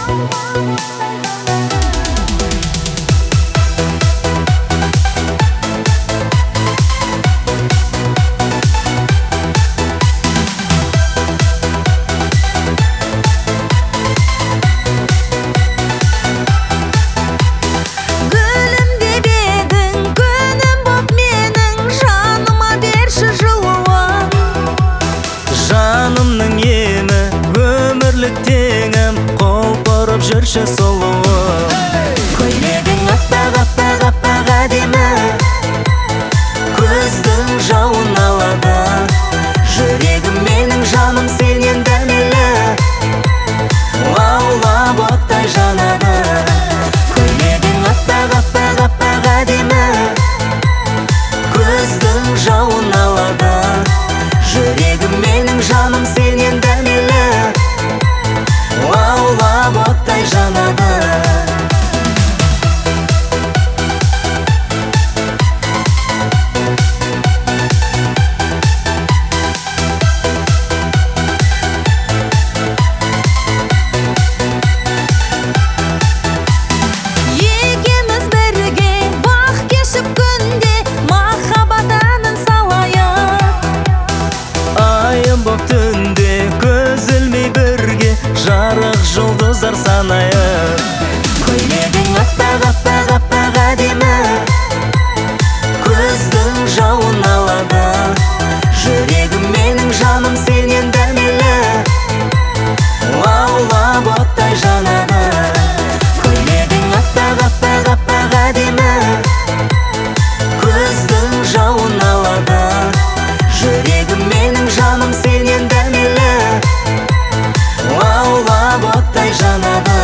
Теңім қолпырып жүрші сұлуым Көйлегің аппақ әдемі, көздің жауын алады. Жүрегім менің жаным сенен дәмелі, лаулап оттай жанады. Көйлегің аппақ әдемі, көздің жауын алады. Жүрегім менің жаным сенен дәмелі, лаулап оттай жанады. Екеуміз бірге бақ кешіп күнде махаббат әнін салайық. Айым боп түнде көз ілмей бірге жарық жұлдыздар санайық. Көйлегің аппақ әдемі, көздің жауын алады. Жүрегім менің жаным сенен дәмелі, лаулап оттай жанады. Көйлегің аппақ әдемі, көздің жауын алады. Жүрегім менің жаным сенен дәмелі, лаулап оттай жанады.